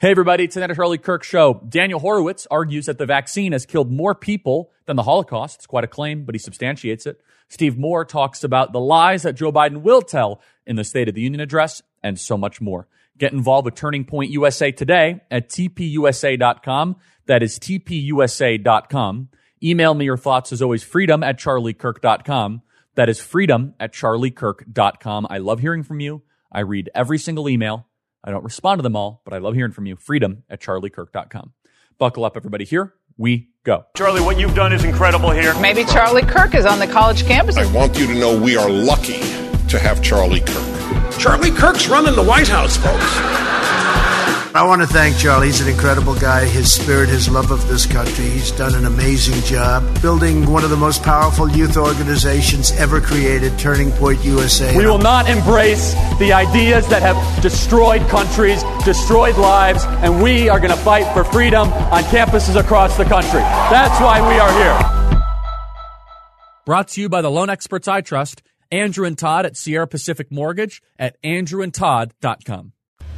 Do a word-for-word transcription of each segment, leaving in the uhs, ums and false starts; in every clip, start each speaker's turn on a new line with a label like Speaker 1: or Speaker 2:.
Speaker 1: Hey, everybody, it's the Charlie Kirk Show. Daniel Horowitz argues that the vaccine has killed more people than the Holocaust. It's quite a claim, but he substantiates it. Steve Moore talks about the lies that Joe Biden will tell in the State of the Union address, and so much more. Get involved with Turning Point U S A today at T P U S A dot com. That is T P U S A dot com. Email me your thoughts, as always, freedom at charlie kirk dot com. That is freedom at charlie kirk dot com. I love hearing from you. I read every single email. I don't respond to them all, but I love hearing from you. Freedom at charlie kirk dot com. Buckle up, everybody. Here we go.
Speaker 2: Charlie, what you've done is incredible here.
Speaker 3: Maybe Charlie Kirk is on the college campus.
Speaker 4: I want you to know we are lucky to have Charlie Kirk.
Speaker 5: Charlie Kirk's running the White House, folks.
Speaker 6: I want to thank Charlie. He's an incredible guy. His spirit, his love of this country. He's done an amazing job building one of the most powerful youth organizations ever created, Turning Point U S A.
Speaker 1: We will not embrace the ideas that have destroyed countries, destroyed lives, and we are going to fight for freedom on campuses across the country. That's why we are here. Brought to you by the loan experts I trust, Andrew and Todd at Sierra Pacific Mortgage at andrew and todd dot com.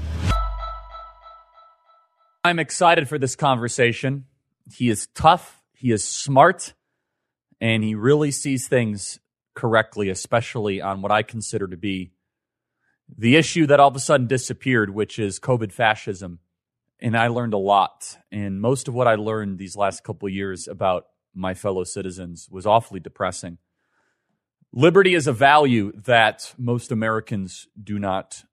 Speaker 1: I'm excited for this conversation. He is tough, he is smart, and he really sees things correctly, especially on what I consider to be the issue that all of a sudden disappeared, which is COVID fascism. And I learned a lot. And most of what I learned these last couple of years about my fellow citizens was awfully depressing. Liberty is a value that most Americans do not,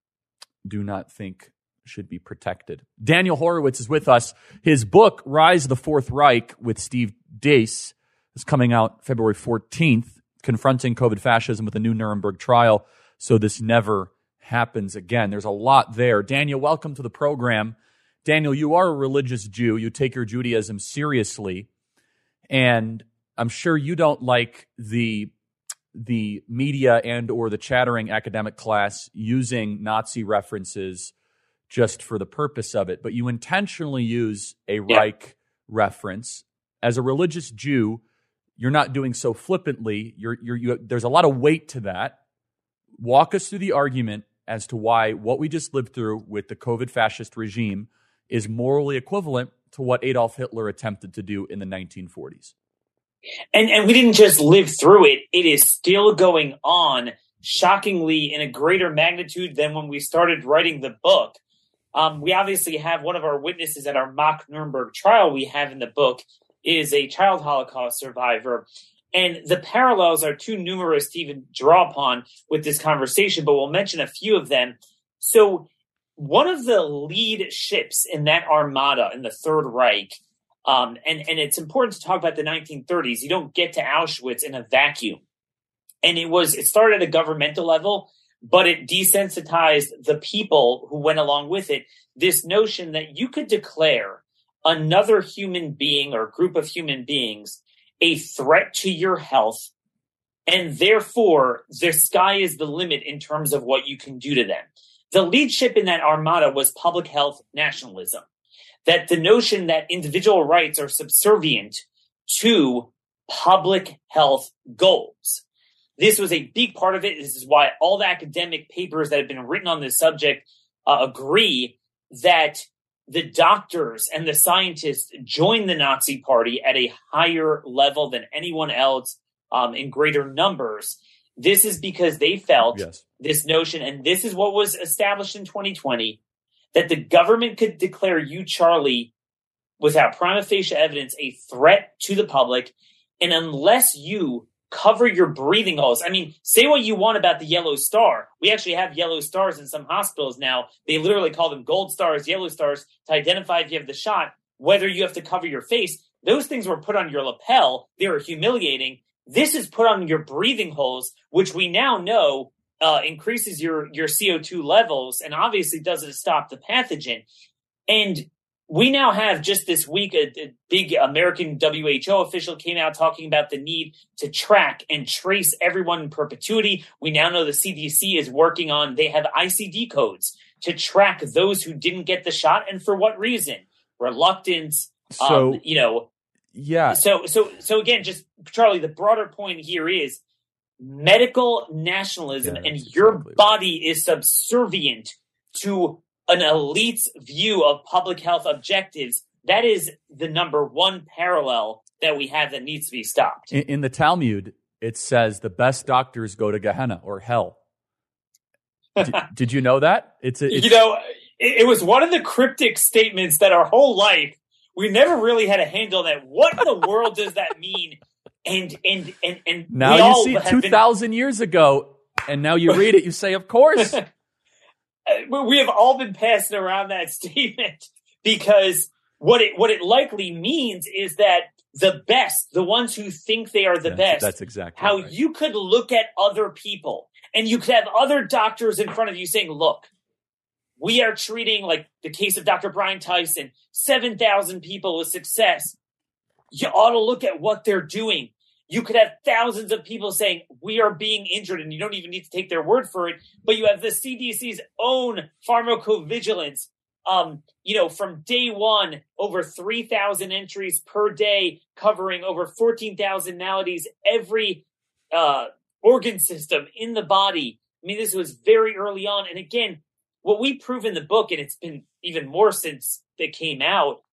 Speaker 1: do not think should be protected. Daniel Horowitz is with us. His book, Rise of the Fourth Reich with Steve Deace, is coming out February fourteenth, confronting COVID fascism with a new Nuremberg trial so this never happens again. There's a lot there. Daniel, welcome to the program. Daniel, you are a religious Jew. You take your Judaism seriously. And I'm sure you don't like the the media and or the chattering academic class using Nazi references just for the purpose of it, but you intentionally use a yeah. Reich reference. As a religious Jew, you're not doing so flippantly. You're, you're, you, there's a lot of weight to that. Walk us through the argument as to why what we just lived through with the COVID fascist regime is morally equivalent to what Adolf Hitler attempted to do in the nineteen forties.
Speaker 7: And, and we didn't just live through it. It is still going on, shockingly, in a greater magnitude than when we started writing the book. Um, we obviously have one of our witnesses at our mock Nuremberg trial we have in the book is a child Holocaust survivor. And the parallels are too numerous to even draw upon with this conversation, but we'll mention a few of them. So one of the lead ships in that armada in the Third Reich, um, and, and it's important to talk about the nineteen thirties. You don't get to Auschwitz in a vacuum. And it was it started at a governmental level, but it desensitized the people who went along with it. This notion that you could declare another human being or group of human beings a threat to your health, and therefore the sky is the limit in terms of what you can do to them. The lead ship in that armada was public health nationalism, that the notion that individual rights are subservient to public health goals. This was a big part of it. This is why all the academic papers that have been written on this subject uh, agree that the doctors and the scientists joined the Nazi Party at a higher level than anyone else um, in greater numbers. This is because they felt yes. this notion, and this is what was established in twenty twenty, that the government could declare you, Charlie, without prima facie evidence, a threat to the public. And unless you cover your breathing holes. I mean, say what you want about the yellow star. We actually have yellow stars in some hospitals now. They literally call them gold stars, yellow stars to identify if you have the shot, whether you have to cover your face. Those things were put on your lapel. They were humiliating. This is put on your breathing holes, which we now know uh, increases your, your C O two levels and obviously doesn't stop the pathogen. And we now have just this week, a, a big American W H O official came out talking about the need to track and trace everyone in perpetuity. We now know the C D C is working on, they have I C D codes to track those who didn't get the shot and for what reason. Reluctance, so, um, you know.
Speaker 1: Yeah.
Speaker 7: So, so, so again, just Charlie, the broader point here is medical nationalism, yeah, and your exactly body right. is subservient to an elite's view of public health objectives, that is the number one parallel that we have that needs to be stopped.
Speaker 1: In, in the Talmud, it says the best doctors go to Gehenna or hell. D- did you know that? It's, a, it's
Speaker 7: you know, it, it was one of the cryptic statements that our whole life we never really had a handle on that. What in the world does that mean? And and and and
Speaker 1: now
Speaker 7: we
Speaker 1: you
Speaker 7: all
Speaker 1: see
Speaker 7: have
Speaker 1: two thousand been... years ago, and now you read it, you say, of course.
Speaker 7: We have all been passing around that statement because what it what it likely means is that the best, the ones who think they are the
Speaker 1: that's,
Speaker 7: best,
Speaker 1: that's exactly
Speaker 7: how
Speaker 1: right.
Speaker 7: you could look at other people and you could have other doctors in front of you saying, look, we are treating, like the case of Doctor Brian Tyson, seven thousand people with success. You ought to look at what they're doing. You could have thousands of people saying, we are being injured, and you don't even need to take their word for it. But you have the C D C's own pharmacovigilance. Um, you know, from day one, over three thousand entries per day, covering over fourteen thousand maladies, every uh, organ system in the body. I mean, this was very early on. And again, what we prove in the book, and it's been even more since it came out,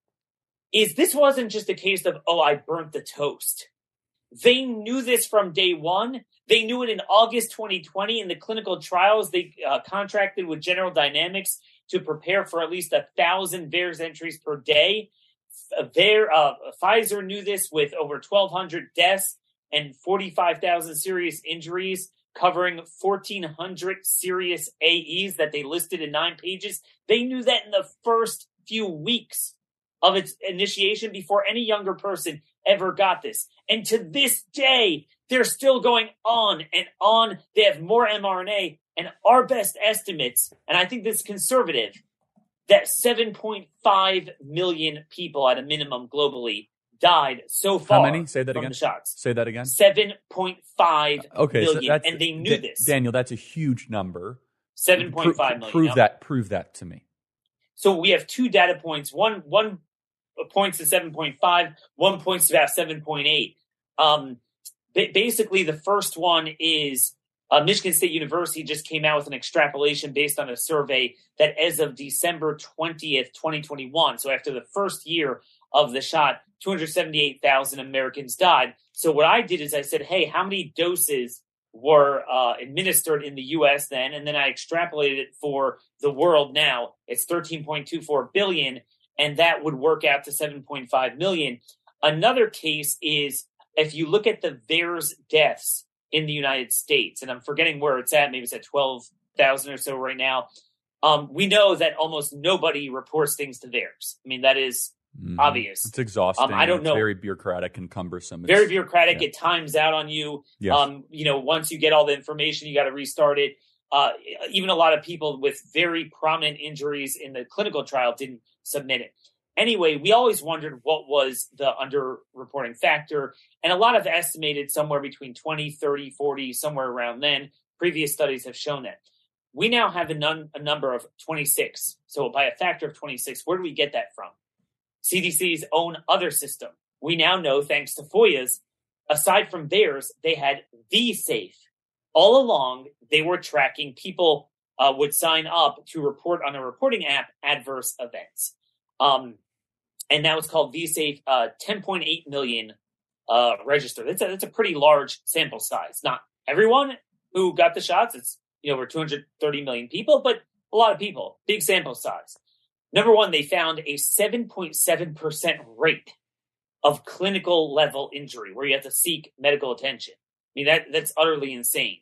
Speaker 7: is this wasn't just a case of, oh, I burnt the toast. They knew this from day one. They knew it in August twenty twenty in the clinical trials. They uh, contracted with General Dynamics to prepare for at least a thousand V A E R S entries per day. Uh, their, uh, Pfizer knew this with over twelve hundred deaths and forty-five thousand serious injuries, covering fourteen hundred serious A Es that they listed in nine pages. They knew that in the first few weeks of its initiation before any younger person ever got this. And to this day, they're still going on and on. They have more mRNA, and our best estimates, and I think this is conservative, that seven point five million people at a minimum globally died so far.
Speaker 1: How many? Say that
Speaker 7: from
Speaker 1: again.
Speaker 7: The shots.
Speaker 1: Say that again.
Speaker 7: seven point five
Speaker 1: okay,
Speaker 7: million,
Speaker 1: so that's,
Speaker 7: and they knew
Speaker 1: D-
Speaker 7: this.
Speaker 1: Daniel, that's a huge number.
Speaker 7: seven point five
Speaker 1: Pro-
Speaker 7: million.
Speaker 1: Prove
Speaker 7: no?
Speaker 1: that. Prove that to me.
Speaker 7: So we have two data points. One one points to seven point five. One points to about seven point eight. Um, basically, the first one is uh, Michigan State University just came out with an extrapolation based on a survey that as of December twentieth, twenty twenty-one, so after the first year of the shot, two hundred seventy-eight thousand Americans died. So what I did is I said, hey, how many doses were uh, administered in the U S then? And then I extrapolated it for the world now. It's thirteen point two four billion, and that would work out to seven point five million. Another case is if you look at the V A E R S deaths in the United States, and I'm forgetting where it's at, maybe it's at twelve thousand or so right now. Um, we know that almost nobody reports things to V A E R S. I mean, that is mm-hmm. obvious.
Speaker 1: It's exhausting.
Speaker 7: Um, I don't know.
Speaker 1: It's very bureaucratic and cumbersome. It's,
Speaker 7: very bureaucratic.
Speaker 1: Yeah.
Speaker 7: It times out on you.
Speaker 1: Yes.
Speaker 7: Um, you know, once you get all the information, you got to restart it. Uh, even a lot of people with very prominent injuries in the clinical trial didn't submit it. Anyway, we always wondered what was the underreporting factor. And a lot have estimated somewhere between twenty, thirty, forty, somewhere around then. Previous studies have shown that. We now have a, nun- a number of twenty-six. So by a factor of twenty-six, where do we get that from? C D C's own other system. We now know, thanks to FOIA's, aside from theirs, they had V-Safe. All along, they were tracking people uh, would sign up to report on a reporting app adverse events. Um, and that was called V-Safe, uh, ten point eight million uh, registered. That's a, that's a pretty large sample size. Not everyone who got the shots. It's, you know, over two hundred thirty million people, but a lot of people, big sample size. Number one, they found a seven point seven percent rate of clinical level injury where you have to seek medical attention. I mean, that that's utterly insane.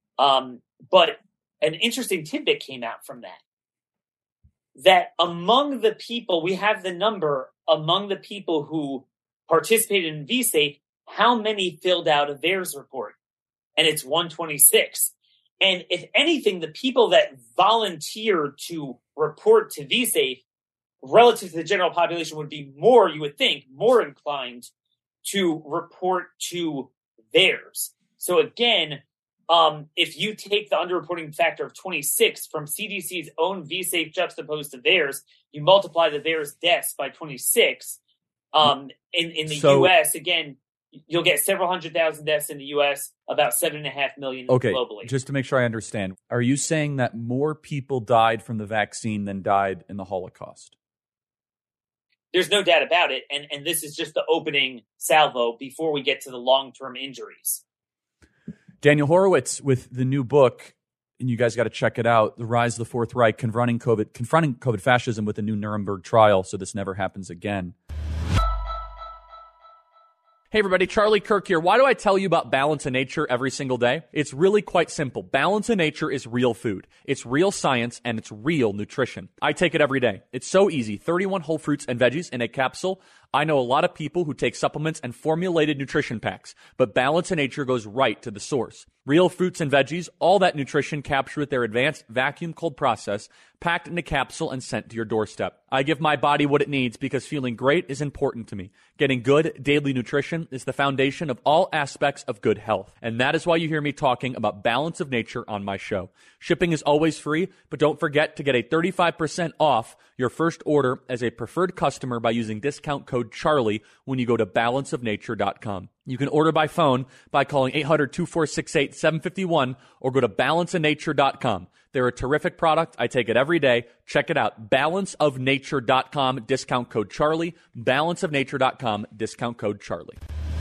Speaker 7: Um, but an interesting tidbit came out from that. That among the people, we have the number among the people who participated in V-Safe, how many filled out a V A E R S report? And it's one hundred twenty-six. And if anything, the people that volunteered to report to V-Safe relative to the general population would be more, you would think, more inclined to report to V A E R S. So again, um, if you take the underreporting factor of twenty-six from C D C's own V-Safe juxtaposed to V A E R S, you multiply the V A E R S deaths by twenty-six. Um, in, in the
Speaker 1: so,
Speaker 7: U S, again, you'll get several hundred thousand deaths in the U S, about seven and a half million
Speaker 1: okay,
Speaker 7: globally.
Speaker 1: Just to make sure I understand, are you saying that more people died from the vaccine than died in the Holocaust?
Speaker 7: There's no doubt about it. And, and this is just the opening salvo before we get to the long-term injuries.
Speaker 1: Daniel Horowitz with the new book, and you guys got to check it out, The Rise of the Fourth Reich, Confronting COVID, Confronting COVID Fascism with a New Nuremberg Trial, so this never happens again. Hey everybody, Charlie Kirk here. Why do I tell you about Balance of Nature every single day? It's really quite simple. Balance of Nature is real food. It's real science and it's real nutrition. I take it every day. It's so easy. thirty-one whole fruits and veggies in a capsule. I know a lot of people who take supplements and formulated nutrition packs, but Balance of Nature goes right to the source. Real fruits and veggies, all that nutrition captured with their advanced vacuum cold process, packed in a capsule and sent to your doorstep. I give my body what it needs because feeling great is important to me. Getting good daily nutrition is the foundation of all aspects of good health. And that is why you hear me talking about Balance of Nature on my show. Shipping is always free, but don't forget to get a thirty-five percent off your first order as a preferred customer by using discount code Charlie when you go to balance of nature dot com. You can order by phone by calling eight hundred, two four six, eight, seven five one or go to balance of nature dot com. They're a terrific product. I take it every day. Check it out. balance of nature dot com, discount code Charlie. balance of nature dot com, discount code Charlie.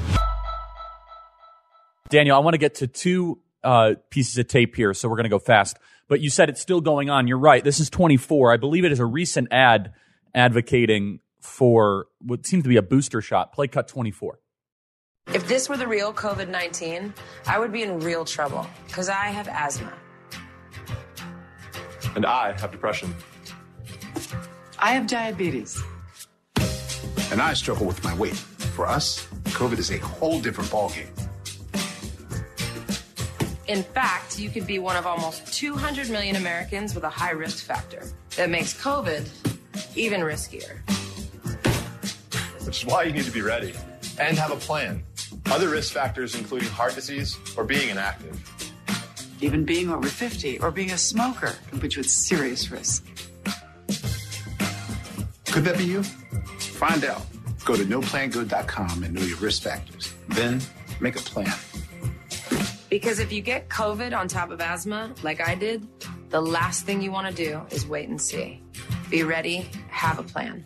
Speaker 1: Daniel, I want to get to two uh, pieces of tape here, so we're going to go fast. But you said it's still going on. You're right. This is twenty-four. I believe it is a recent ad advocating for what seems to be a booster shot. Play cut twenty-four.
Speaker 8: If this were the real COVID nineteen, I would be in real trouble because I have asthma.
Speaker 9: And I have depression.
Speaker 10: I have diabetes.
Speaker 11: And I struggle with my weight. For us, COVID is a whole different ballgame.
Speaker 8: In fact, you could be one of almost two hundred million Americans with a high risk factor that makes COVID even riskier.
Speaker 9: Which is why you need to be ready and have a plan. Other risk factors including heart disease or being inactive.
Speaker 10: Even being over fifty or being a smoker can put you at serious risk.
Speaker 11: Could that be you? Find out. Go to no plan good dot com and know your risk factors. Then make a plan.
Speaker 8: Because if you get COVID on top of asthma, like I did, the last thing you want to do is wait and see. Be ready, have a plan.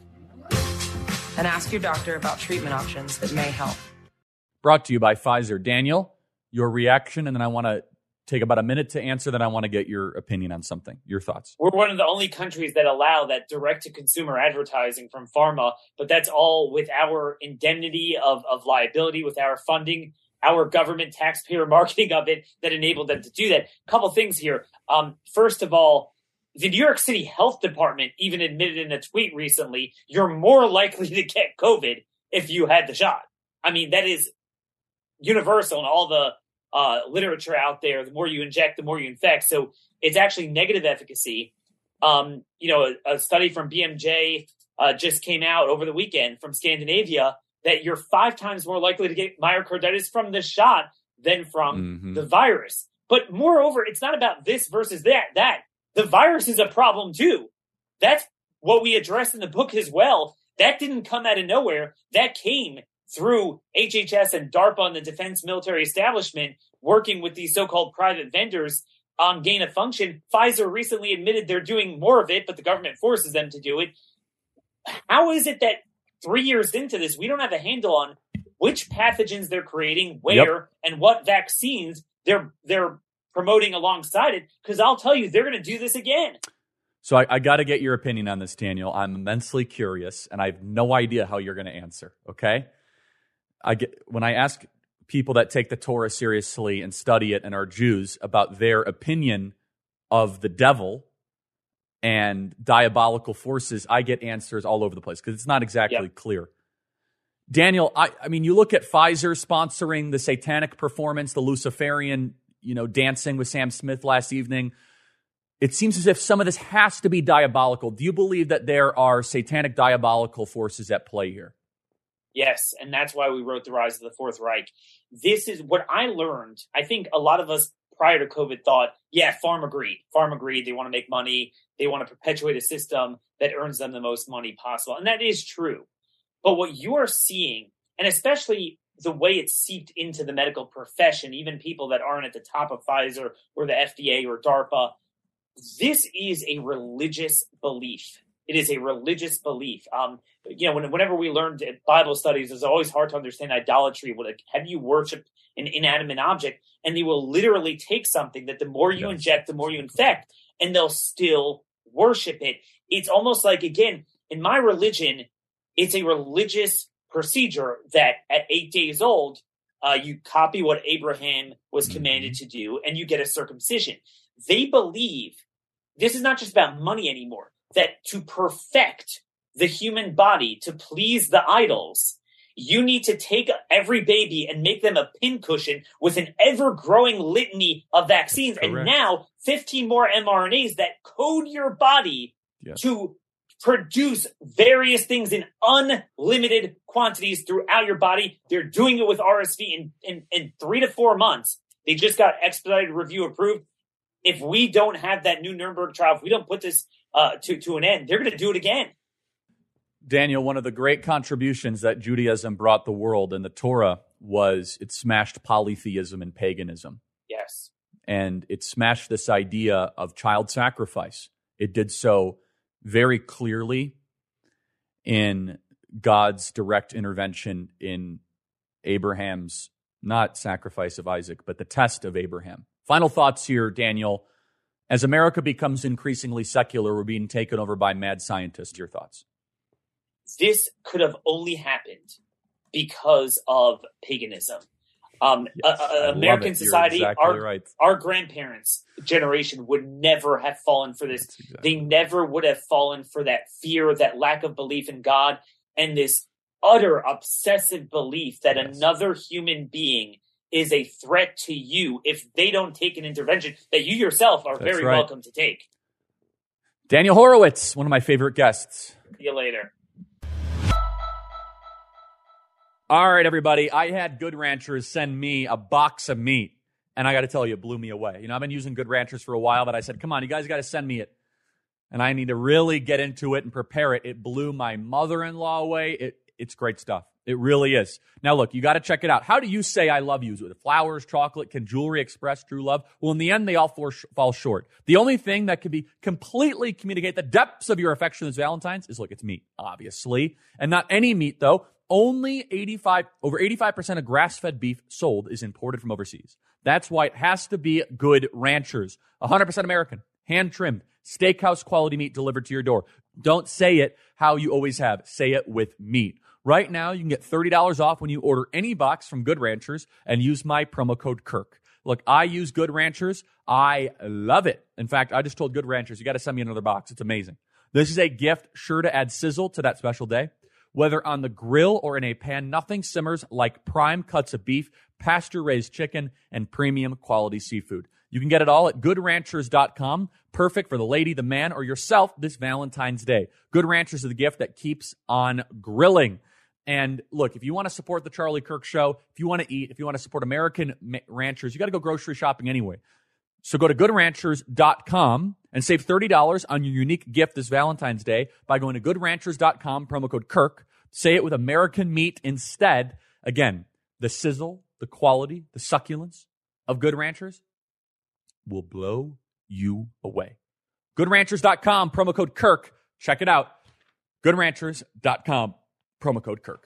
Speaker 8: And ask your doctor about treatment options that may help.
Speaker 1: Brought to you by Pfizer. Daniel, your reaction, and then I want to take about a minute to answer, then I want to get your opinion on something, your thoughts.
Speaker 7: We're one of the only countries that allow that direct-to-consumer advertising from pharma, but that's all with our indemnity of, of liability, with our funding, our government taxpayer marketing of it that enabled them to do that. A couple things here. Um, first of all, the New York City Health Department even admitted in a tweet recently, you're more likely to get COVID if you had the shot. I mean, that is universal in all the uh, literature out there. The more you inject, the more you infect. So it's actually negative efficacy. Um, you know, a, a study from B M J uh, just came out over the weekend from Scandinavia that you're five times more likely to get myocarditis from the shot than from mm-hmm. the virus. But moreover, it's not about this versus that. That the virus is a problem too. That's what we address in the book as well. That didn't come out of nowhere. That came through H H S and DARPA and the defense military establishment working with these so-called private vendors on gain of function. Pfizer recently admitted they're doing more of it, but the government forces them to do it. How is it that three years into this, we don't have a handle on which pathogens they're creating, where, yep. and what vaccines they're they're promoting alongside it? Because I'll tell you, they're going to do this again.
Speaker 1: So I, I got to get your opinion on this, Daniel. I'm immensely curious, and I have no idea how you're going to answer, okay? I get when I ask people that take the Torah seriously and study it and are Jews about their opinion of the devil and diabolical forces, I get answers all over the place because it's not exactly yep. clear. Daniel, I, I mean, you look at Pfizer sponsoring the satanic performance, the Luciferian, you know, dancing with Sam Smith last evening. It seems as if some of this has to be diabolical. Do you believe that there are satanic diabolical forces at play here?
Speaker 7: Yes, and that's why we wrote The Rise of the Fourth Reich. This is what I learned. I think a lot of us prior to COVID thought, yeah, pharma greed. Pharma greed, they want to make money. They want to perpetuate a system that earns them the most money possible. And that is true. But what you are seeing, and especially the way it's seeped into the medical profession, even people that aren't at the top of Pfizer or the F D A or DARPA. This is a religious belief. It is a religious belief. Um, you know, when, whenever we learned at Bible studies, it's always hard to understand idolatry. Like, have you worshipped an inanimate object? And they will literally take something that the more you yes. inject, the more you infect, and they'll still worship it. It's almost like, again, in my religion, it's a religious procedure that at eight days old, uh, you copy what Abraham was commanded to do, and you get a circumcision. They believe this is not just about money anymore, that to perfect the human body, to please the idols, you need to take every baby and make them a pincushion with an ever-growing litany of vaccines. Correct. And now fifteen more mRNAs that code your body yes. to produce various things in unlimited quantities throughout your body. They're doing it with R S V in, in, in three to four months. They just got expedited review approved. If we don't have that new Nuremberg trial, if we don't put this uh, to, to an end, they're going to do it again.
Speaker 1: Daniel, one of the great contributions that Judaism brought the world and the Torah was it smashed polytheism and paganism.
Speaker 7: Yes.
Speaker 1: And it smashed this idea of child sacrifice. It did so very clearly in God's direct intervention in Abraham's, not sacrifice of Isaac, but the test of Abraham. Final thoughts here, Daniel. As America becomes increasingly secular, we're being taken over by mad scientists. Your thoughts?
Speaker 7: This could have only happened because of paganism. Um,
Speaker 1: yes,
Speaker 7: uh, uh, American society,
Speaker 1: exactly
Speaker 7: our,
Speaker 1: right.
Speaker 7: our grandparents' generation would never have fallen for this. Exactly. They never would have fallen for that fear, that lack of belief in God, and this utter obsessive belief that yes. another human being is a threat to you if they don't take an intervention that you yourself are That's very right. welcome to take.
Speaker 1: Daniel Horowitz, one of my favorite guests.
Speaker 7: See you later.
Speaker 1: All right, everybody. I had Good Ranchers send me a box of meat, and I got to tell you, it blew me away. You know, I've been using Good Ranchers for a while, but I said, come on, you guys got to send me it. And I need to really get into it and prepare it. It blew my mother-in-law away. It, it's great stuff. It really is. Now, look, you got to check it out. How do you say I love you? Is it flowers, chocolate? Can jewelry express true love? Well, in the end, they all fall short. The only thing that can be completely communicate the depths of your affection this Valentine's is, look, it's meat, obviously. And not any meat, though. Only eighty-five, over eighty-five percent of grass-fed beef sold is imported from overseas. That's why it has to be Good Ranchers. one hundred percent American, hand-trimmed, steakhouse quality meat delivered to your door. Don't say it how you always have. Say it with meat. Right now, you can get thirty dollars off when you order any box from Good Ranchers and use my promo code Kirk. Look, I use Good Ranchers. I love it. In fact, I just told Good Ranchers, you got to send me another box. It's amazing. This is a gift sure to add sizzle to that special day. Whether on the grill or in a pan, nothing simmers like prime cuts of beef, pasture-raised chicken, and premium quality seafood. You can get it all at good ranchers dot com. Perfect for the lady, the man, or yourself this Valentine's Day. Good Ranchers is the gift that keeps on grilling. And look, if you want to support the Charlie Kirk Show, if you want to eat, if you want to support American ranchers, you got to go grocery shopping anyway. So go to good ranchers dot com and save thirty dollars on your unique gift this Valentine's Day by going to good ranchers dot com, promo code Kirk. Say it with American meat instead. Again, the sizzle, the quality, the succulence of Good Ranchers will blow you away. good ranchers dot com, promo code Kirk. Check it out. good ranchers dot com, promo code Kirk.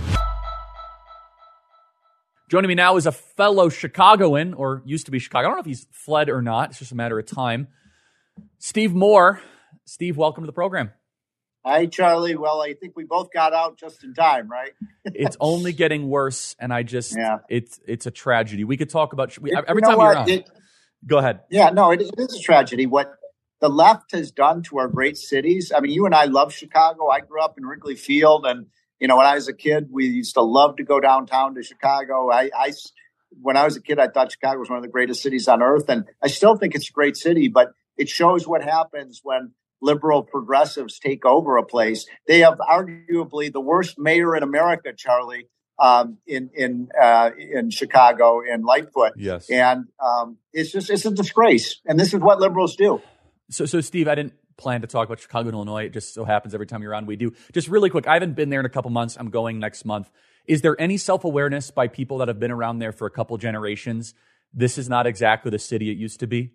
Speaker 1: Joining me now is a fellow Chicagoan, or used to be Chicago. I don't know if he's fled or not. It's just a matter of time. Steve Moore. Steve, welcome to the program.
Speaker 12: Hi, Charlie. Well, I think we both got out just in time, right?
Speaker 1: It's only getting worse, and I just, yeah. it's it's a tragedy. We could talk about, we,
Speaker 12: it,
Speaker 1: every
Speaker 12: you know
Speaker 1: time
Speaker 12: what?
Speaker 1: you're on.
Speaker 12: It,
Speaker 1: Go ahead.
Speaker 12: Yeah, no, it, it is a tragedy. What the left has done to our great cities. I mean, you and I love Chicago. I grew up in Wrigley Field, and you know, when I was a kid, we used to love to go downtown to Chicago. I, I, when I was a kid, I thought Chicago was one of the greatest cities on earth, and I still think it's a great city. But it shows what happens when liberal progressives take over a place. They have arguably the worst mayor in America, Charlie, um, in in uh, in Chicago, in Lightfoot.
Speaker 1: Yes,
Speaker 12: and um, it's just it's a disgrace. And this is what liberals do.
Speaker 1: So, so Steve, I didn't plan to talk about Chicago and Illinois. It just so happens every time you're on, we do. Just really quick, I haven't been there in a couple months. I'm going next month. Is there any self-awareness by people that have been around there for a couple generations? This is not exactly the city it used to be?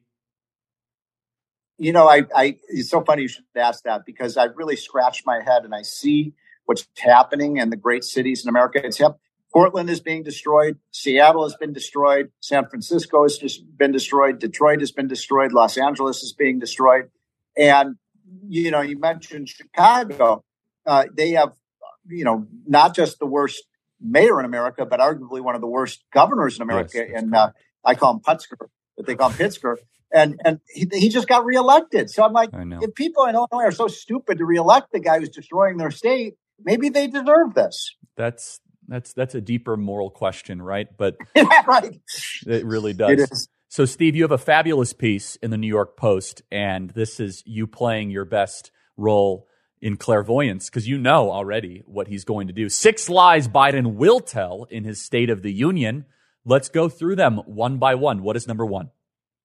Speaker 12: You know, I, I it's so funny you should ask that, because I really scratched my head and I see what's happening in the great cities in America. It's happening. Portland is being destroyed. Seattle has been destroyed. San Francisco has just been destroyed. Detroit has been destroyed. Los Angeles is being destroyed. And, you know, you mentioned Chicago. Uh, they have, you know, not just the worst mayor in America, but arguably one of the worst governors in America. Yes, and uh, I call him Putzker, but they call him Pritzker. And and he, he just got reelected. So I'm like, if people in Illinois are so stupid to reelect the guy who's destroying their state, maybe they deserve this.
Speaker 1: That's That's that's a deeper moral question, right? But
Speaker 12: right.
Speaker 1: It really does.
Speaker 12: It is.
Speaker 1: So, Steve, you have a fabulous piece in the New York Post, and this is you playing your best role in clairvoyance, because you know already what he's going to do. Six lies Biden will tell in his State of the Union. Let's go through them one by one. What is number one?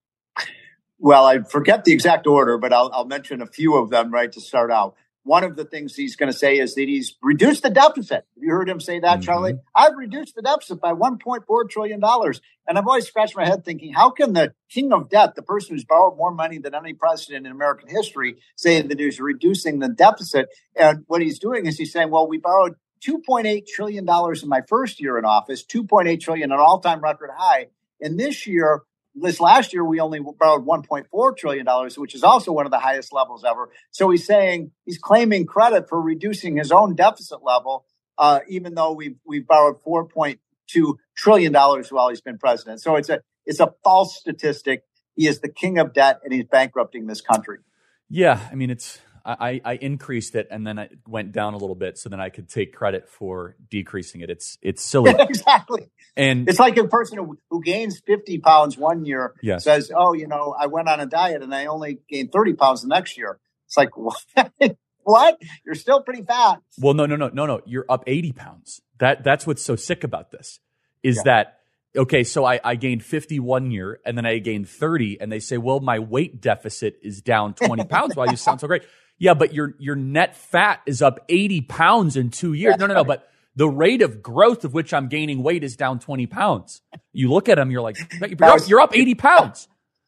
Speaker 12: Well, I forget the exact order, but I'll, I'll mention a few of them right to start out. One of the things he's going to say is that he's reduced the deficit. Have you heard him say that, mm-hmm. Charlie? I've reduced the deficit by one point four trillion dollars. And I've always scratched my head thinking, how can the king of debt, the person who's borrowed more money than any president in American history, say that he's reducing the deficit? And what he's doing is he's saying, well, we borrowed two point eight trillion dollars in my first year in office, two point eight trillion dollars, an all-time record high. And this year, This last year, we only borrowed one point four trillion dollars, which is also one of the highest levels ever. So he's saying he's claiming credit for reducing his own deficit level, uh, even though we've, we've borrowed four point two trillion dollars while he's been president. So it's a it's a false statistic. He is the king of debt, and he's bankrupting this country.
Speaker 1: Yeah, I mean, it's I, I increased it, and then I went down a little bit, so then I could take credit for decreasing it. It's it's silly.
Speaker 12: Exactly.
Speaker 1: And
Speaker 12: it's like a person who, who gains fifty pounds one year
Speaker 1: yes.
Speaker 12: says, oh, you know, I went on a diet and I only gained thirty pounds the next year. It's like, what? What? You're still pretty fat.
Speaker 1: Well, no, no, no, no, no. You're up eighty pounds. That That's what's so sick about this is yeah. that, okay, so I, I gained fifty one year and then I gained thirty, and they say, well, my weight deficit is down twenty pounds. Wow, you sound so great. Yeah, but your your net fat is up eighty pounds in two years. That's no, no, no, right. But the rate of growth of which I'm gaining weight is down twenty pounds. You look at them, you're like, you're up, you're up eighty pounds.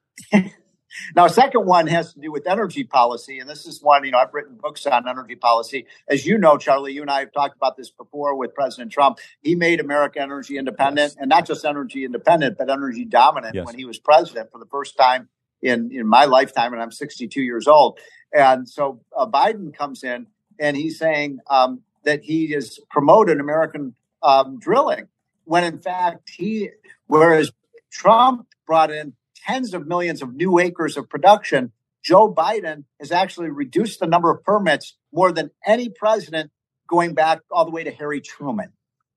Speaker 12: Now, second one has to do with energy policy. And this is one, you know, I've written books on energy policy. As you know, Charlie, you and I have talked about this before with President Trump. He made America energy independent, yes. and not just energy independent, but energy dominant yes. when he was president for the first time in, in my lifetime. And I'm sixty-two years old. And so uh, Biden comes in and he's saying um, that he has promoted American um, drilling, when in fact he, whereas Trump brought in tens of millions of new acres of production, Joe Biden has actually reduced the number of permits more than any president going back all the way to Harry Truman.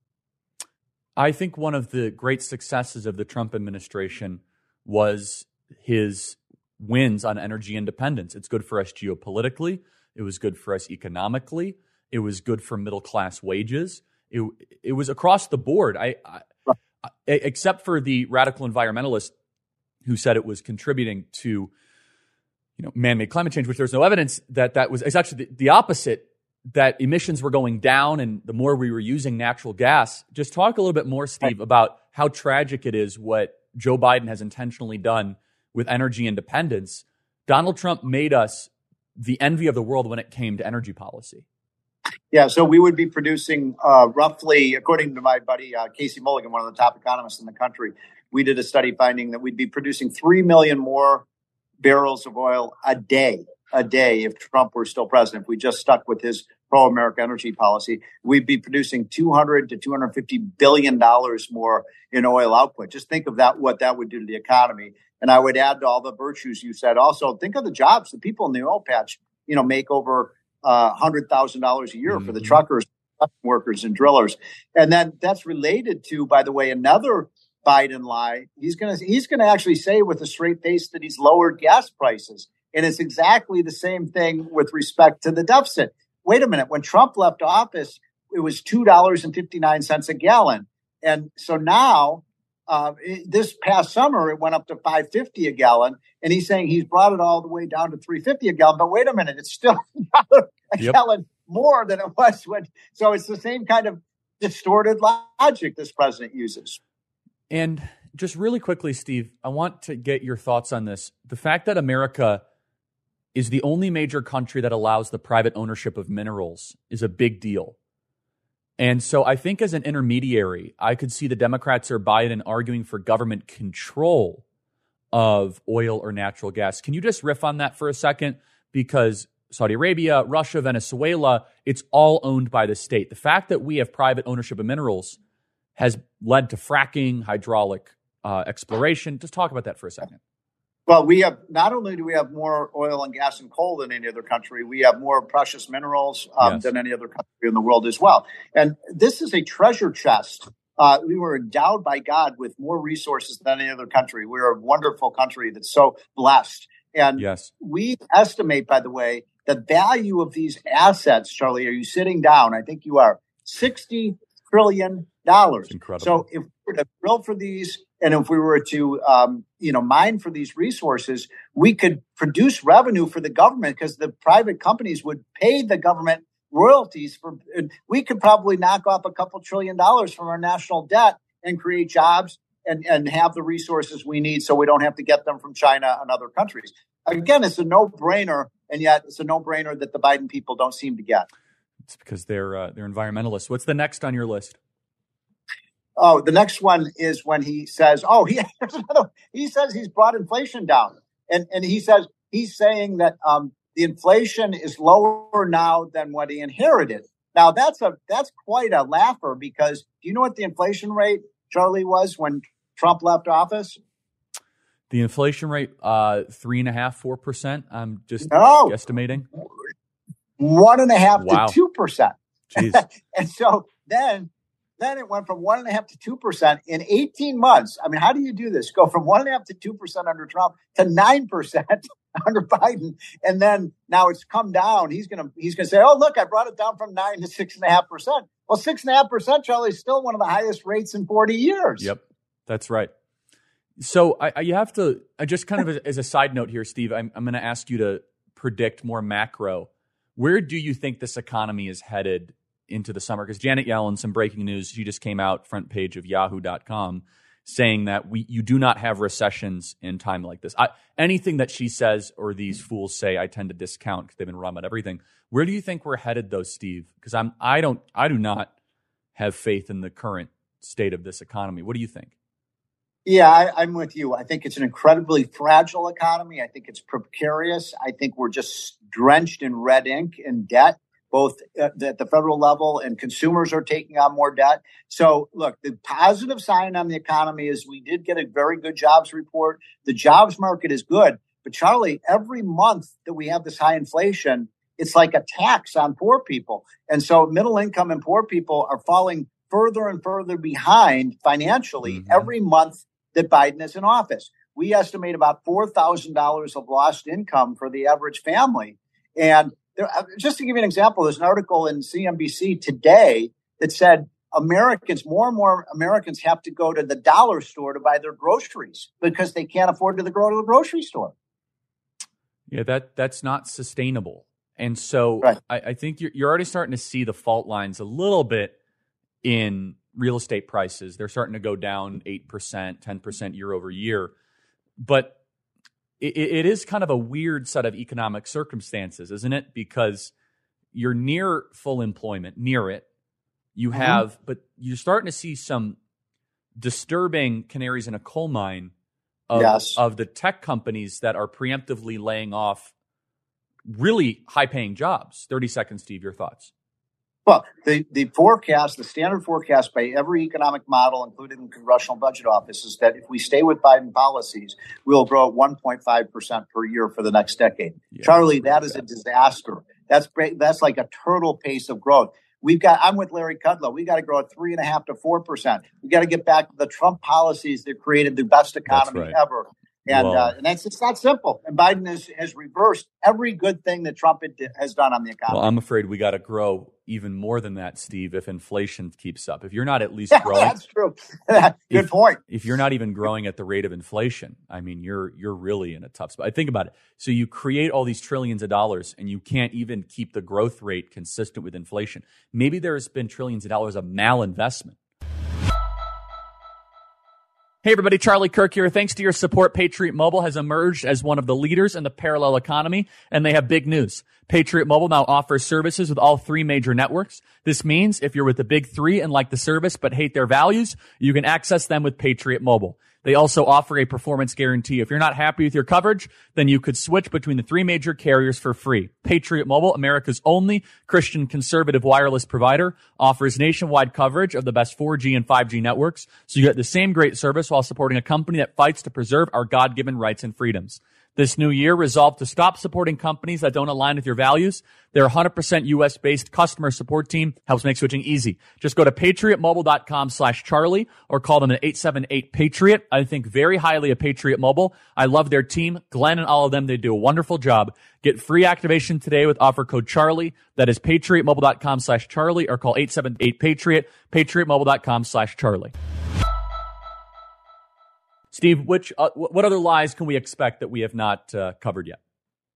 Speaker 1: I think one of the great successes of the Trump administration was his wins on energy independence. It's good for us geopolitically. It was good for us economically. It was good for middle-class wages. It, it was across the board. I, I, I, except for the radical environmentalists who said it was contributing to, you know, man-made climate change, which there's no evidence that that was. It's actually the, the opposite, that emissions were going down and the more we were using natural gas. Just talk a little bit more, Steve, about how tragic it is what Joe Biden has intentionally done with energy independence. Donald Trump made us the envy of the world when it came to energy policy.
Speaker 12: Yeah, so we would be producing uh, roughly, according to my buddy uh, Casey Mulligan, one of the top economists in the country, we did a study finding that we'd be producing three million more barrels of oil a day, a day if Trump were still president. If we just stuck with his pro-America energy policy, we'd be producing two hundred to two hundred fifty billion dollars more in oil output. Just think of that, what that would do to the economy. And I would add to all the virtues you said. Also, think of the jobs. The people in the oil patch, you know, make over uh, one hundred thousand dollars a year mm-hmm. for the truckers, workers, and drillers. And then that's related to, by the way, another Biden lie. He's going to he's going to actually say with a straight face that he's lowered gas prices. And it's exactly the same thing with respect to the deficit. Wait a minute. When Trump left office, it was two dollars and fifty-nine cents a gallon. And so now uh, it, this past summer, it went up to five fifty a gallon. And he's saying he's brought it all the way down to three fifty a gallon. But wait a minute, it's still a yep. gallon more than it was when. So it's the same kind of distorted logic this president uses.
Speaker 1: And just really quickly, Steve, I want to get your thoughts on this. The fact that America is the only major country that allows the private ownership of minerals is a big deal. And so I think as an intermediary, I could see the Democrats or Biden arguing for government control of oil or natural gas. Can you just riff on that for a second? Because Saudi Arabia, Russia, Venezuela, it's all owned by the state. The fact that we have private ownership of minerals has led to fracking, hydraulic uh, exploration. Just talk about that for a second.
Speaker 12: Well, we have, not only do we have more oil and gas and coal than any other country, we have more precious minerals um, yes. than any other country in the world as well. And this is a treasure chest. Uh, we were endowed by God with more resources than any other country. We're a wonderful country that's so blessed. And
Speaker 1: yes.
Speaker 12: we estimate, by the way, the value of these assets, Charlie, are you sitting down? I think you are, sixty trillion dollars.
Speaker 1: Incredible.
Speaker 12: So if we were to drill for these, and if we were to, um, you know, mine for these resources, we could produce revenue for the government because the private companies would pay the government royalties for. We could probably knock off a couple trillion dollars from our national debt and create jobs and, and have the resources we need, so we don't have to get them from China and other countries. Again, it's a no-brainer, and yet it's a no-brainer that the Biden people don't seem to get.
Speaker 1: It's because they're uh, they're environmentalists. What's the next on your list?
Speaker 12: Oh, the next one is when he says, oh, he, he says he's brought inflation down. And, and he says he's saying that um, the inflation is lower now than what he inherited. Now, that's a that's quite a laugher, because do you know what the inflation rate, Charlie, was when Trump left office?
Speaker 1: The inflation rate, uh, three and a half, four percent. I'm just
Speaker 12: no.
Speaker 1: estimating.
Speaker 12: One and a half
Speaker 1: wow.
Speaker 12: to two percent.
Speaker 1: Jeez.
Speaker 12: And so then Then it went from one and a half to two percent in eighteen months. I mean, how do you do this? Go from one and a half to two percent under Trump to nine percent under Biden, and then now it's come down. He's gonna he's gonna say, "Oh, look, I brought it down from nine to six and a half percent." Well, six and a half percent, Charlie, is still one of the highest rates in forty years.
Speaker 1: Yep, that's right. So I, I you have to. I just kind of as, as a side note here, Steve, I'm, I'm going to ask you to predict more macro. Where do you think this economy is headed into the summer? Because Janet Yellen, some breaking news, she just came out front page of yahoo dot com saying that we you do not have recessions in time like this. I, anything that she says or these fools say, I tend to discount because they've been wrong about everything. Where do you think we're headed, though, Steve? Because I'm I don't I do not have faith in the current state of this economy. What do you think?
Speaker 12: Yeah, I, I'm with you. I think it's an incredibly fragile economy. I think it's precarious. I think we're just drenched in red ink and debt, both at the federal level, and consumers are taking on more debt. So, look, the positive sign on the economy is we did get a very good jobs report. The jobs market is good. But, Charlie, every month that we have this high inflation, it's like a tax on poor people. And so middle income and poor people are falling further and further behind financially mm-hmm. every month that Biden is in office. We estimate about four thousand dollars of lost income for the average family. And there, just to give you an example, there's an article in C N B C today that said Americans, more and more Americans have to go to the dollar store to buy their groceries because they can't afford to go to the grocery store.
Speaker 1: Yeah, that that's not sustainable. And so
Speaker 12: right.
Speaker 1: I, I think you're, you're already starting to see the fault lines a little bit in real estate prices. They're starting to go down eight percent, ten percent year over year. But it, it is kind of a weird set of economic circumstances, isn't it? Because you're near full employment, near it. You mm-hmm. have, but you're starting to see some disturbing canaries in a coal mine of,
Speaker 12: yes.
Speaker 1: of the tech companies that are preemptively laying off really high-paying jobs. thirty seconds, Steve, your thoughts.
Speaker 12: Well, the, the forecast, the standard forecast by every economic model, including the Congressional Budget Office, is that if we stay with Biden policies, we'll grow at one point five percent per year for the next decade. Yeah, Charlie, that is a disaster. That's that's like a turtle pace of growth. We've got, I'm with Larry Kudlow. We got to grow at three and a half to four percent. We got to get back to the Trump policies that created the best economy
Speaker 1: right.
Speaker 12: ever. And uh, and that's it's not simple. And Biden has, has reversed every good thing that Trump had, has done on the economy.
Speaker 1: Well, I'm afraid we got to grow even more than that, Steve, if inflation keeps up. If you're not at least growing.
Speaker 12: That's true. Good
Speaker 1: if,
Speaker 12: point.
Speaker 1: If you're not even growing at the rate of inflation, I mean, you're you're really in a tough spot. Think about it. So you create all these trillions of dollars and you can't even keep the growth rate consistent with inflation. Maybe there's been trillions of dollars of malinvestment. Hey, everybody, Charlie Kirk here. Thanks to your support, Patriot Mobile has emerged as one of the leaders in the parallel economy, and they have big news. Patriot Mobile now offers services with all three major networks. This means if you're with the big three and like the service but hate their values, you can access them with Patriot Mobile. They also offer a performance guarantee. If you're not happy with your coverage, then you could switch between the three major carriers for free. Patriot Mobile, America's only Christian conservative wireless provider, offers nationwide coverage of the best four G and five G networks, so you get the same great service while supporting a company that fights to preserve our God-given rights and freedoms. This new year, resolve to stop supporting companies that don't align with your values. Their one hundred percent U S-based customer support team helps make switching easy. Just go to patriotmobile.com slash Charlie or call them at eight seven eight Patriot. I think very highly of Patriot Mobile. I love their team. Glenn and all of them, they do a wonderful job. Get free activation today with offer code Charlie. That is patriotmobile.com slash Charlie or call eight seven eight Patriot, patriotmobile.com slash Charlie. Steve, which uh, what other lies can we expect that we have not uh, covered yet?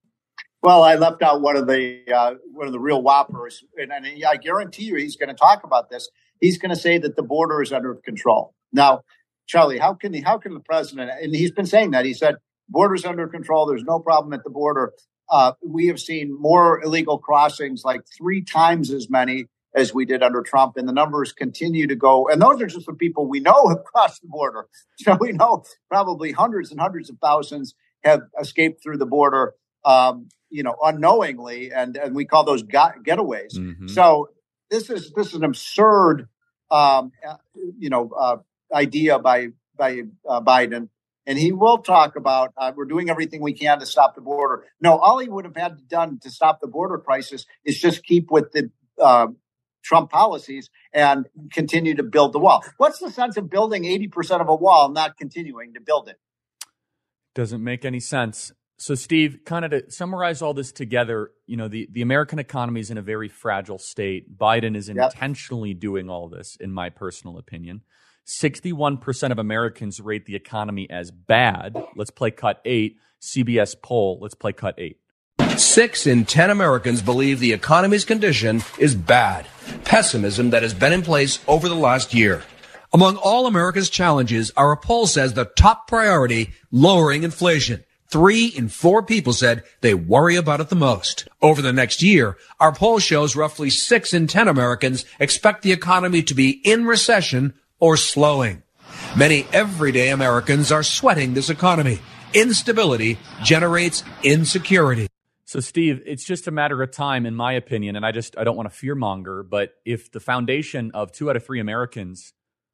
Speaker 12: Well, I left out one of the uh, one of the real whoppers, and, and I guarantee you he's going to talk about this. He's going to say that the border is under control. Now, Charlie, how can he, how can the president? And he's been saying that. He said border's under control. There's no problem at the border. Uh, we have seen more illegal crossings, like three times as many as we did under Trump, and the numbers continue to go. And those are just the people we know have crossed the border. So we know probably hundreds and hundreds of thousands have escaped through the border, um, you know, unknowingly, and and we call those got- getaways. Mm-hmm. So this is this is an absurd, um, you know, uh, idea by by uh, Biden. And he will talk about uh, we're doing everything we can to stop the border. No, all he would have had done to stop the border crisis is just keep with the uh, Trump policies and continue to build the wall. What's the sense of building eighty percent of a wall and not continuing to build it?
Speaker 1: Doesn't make any sense. So, Steve, kind of to summarize all this together, you know, the, the American economy is in a very fragile state. Biden is
Speaker 12: Yep.
Speaker 1: intentionally doing all this, in my personal opinion. sixty-one percent of Americans rate the economy as bad. Let's play cut eight. C B S poll. Let's play cut eight.
Speaker 13: Six in ten Americans believe the economy's condition is bad. Pessimism that has been in place over the last year. Among all America's challenges, our poll says the top priority, lowering inflation. Three in four people said they worry about it the most. Over the next year, our poll shows roughly six in ten Americans expect the economy to be in recession or slowing. Many everyday Americans are sweating this economy. Instability generates insecurity.
Speaker 1: So, Steve, it's just a matter of time, in my opinion, and I just I don't want to fearmonger, but if the foundation of two out of three Americans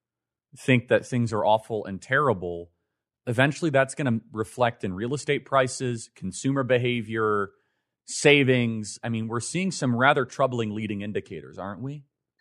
Speaker 1: think that things are awful and terrible, eventually that's going to reflect in real estate prices, consumer behavior, savings. I mean, we're seeing some rather troubling leading indicators, aren't we?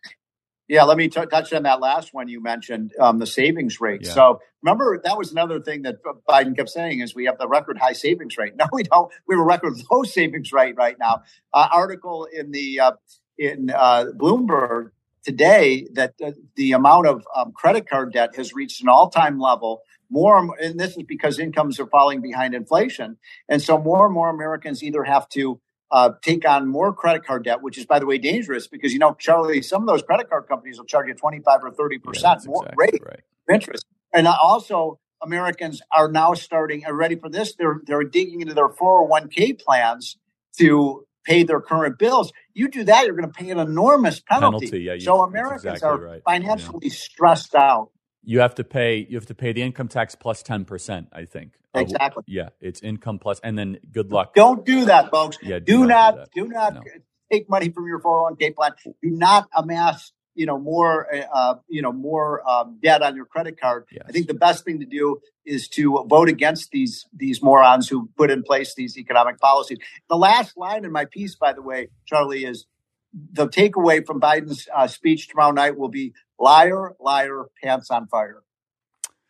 Speaker 12: Yeah, let me t- touch on that last one you mentioned, um, the savings rate.
Speaker 1: Yeah.
Speaker 12: So remember, that was another thing that Biden kept saying is we have the record high savings rate. No, we don't. We have a record low savings rate right now. Uh, article in the uh, in uh, Bloomberg today that uh, the amount of um, credit card debt has reached an all-time level. More, and this is because incomes are falling behind inflation, and so more and more Americans either have to Uh, take on more credit card debt, which is, by the way, dangerous because, you know, Charlie, some of those credit card companies will charge you twenty-five or thirty percent
Speaker 1: yeah,
Speaker 12: more
Speaker 1: exactly
Speaker 12: rate
Speaker 1: right.
Speaker 12: of interest. And also, Americans are now starting, are ready for this, they're they're digging into their four oh one k plans to pay their current bills. You do that, you're going to pay an enormous penalty.
Speaker 1: Penalty, yeah, you-
Speaker 12: so
Speaker 1: that's
Speaker 12: Americans
Speaker 1: exactly
Speaker 12: are
Speaker 1: right.
Speaker 12: financially stressed out.
Speaker 1: You have to pay. You have to pay the income tax plus ten percent. I think
Speaker 12: Exactly.
Speaker 1: Uh, yeah, it's income plus, and then good luck.
Speaker 12: Don't do that, folks.
Speaker 1: Yeah,
Speaker 12: do,
Speaker 1: do
Speaker 12: not,
Speaker 1: not
Speaker 12: do not,
Speaker 1: do that.
Speaker 12: do not
Speaker 1: No.
Speaker 12: take money from your four oh one k plan. Do not amass, you know, more, uh, you know, more um, debt on your credit card.
Speaker 1: Yes.
Speaker 12: I think the best thing to do is to vote against these these morons who put in place these economic policies. The last line in my piece, by the way, Charlie, is the takeaway from Biden's uh, speech tomorrow night will be liar, liar, pants on fire.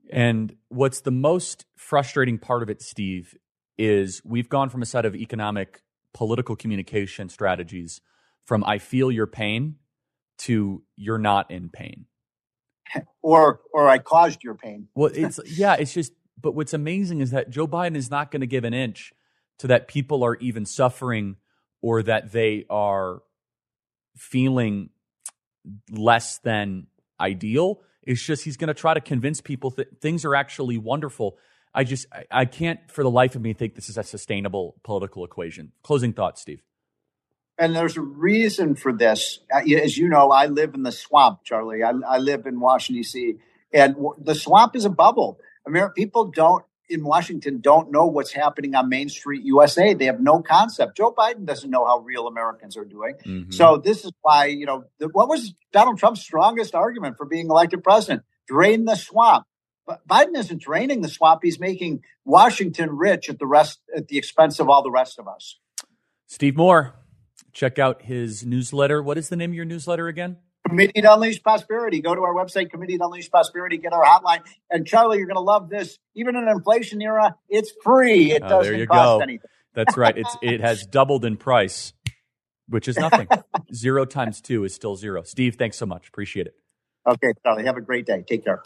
Speaker 1: And what's the most frustrating part of it, Steve, is we've gone from a set of economic, political communication strategies from I feel your pain to you're not in pain.
Speaker 12: Or or I caused your pain.
Speaker 1: Well, it's yeah, it's just, but what's amazing is that Joe Biden is not going to give an inch to that people are even suffering or that they are feeling less than ideal. It's just he's going to try to convince people that things are actually wonderful. I just, I, I can't for the life of me think this is a sustainable political equation. Closing thoughts, Steve.
Speaker 12: And there's a reason for this. As you know, I live in the swamp, Charlie. I, I live in Washington, D C, and the swamp is a bubble. American people don't, in Washington, don't know what's happening on Main Street, U S A. They have no concept. Joe Biden doesn't know how real Americans are doing. Mm-hmm. So this is why, you know, the, what was Donald Trump's strongest argument for being elected president? Drain the swamp. But Biden isn't draining the swamp. He's making Washington rich at the rest, at the expense of all the rest of us.
Speaker 1: Steve Moore, check out his newsletter. What is the name of your newsletter again?
Speaker 12: Committee to Unleash Prosperity. Go to our website, Committee to Unleash Prosperity. Get our hotline. And Charlie, you're going to love this. Even in an inflation era, it's free. It
Speaker 1: oh,
Speaker 12: doesn't
Speaker 1: there you
Speaker 12: cost
Speaker 1: go.
Speaker 12: anything.
Speaker 1: That's right. It's it has doubled in price, which is nothing. Zero times two is still zero. Steve, thanks so much. Appreciate it.
Speaker 12: Okay, Charlie. Have a great day. Take care.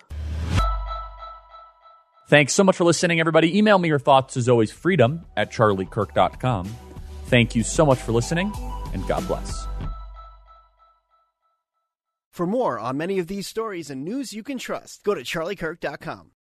Speaker 1: Thanks so much for listening, everybody. Email me your thoughts, as always, freedom at charlie kirk dot com. Thank you so much for listening, and God bless.
Speaker 14: For more on many of these stories and news you can trust, go to charlie kirk dot com.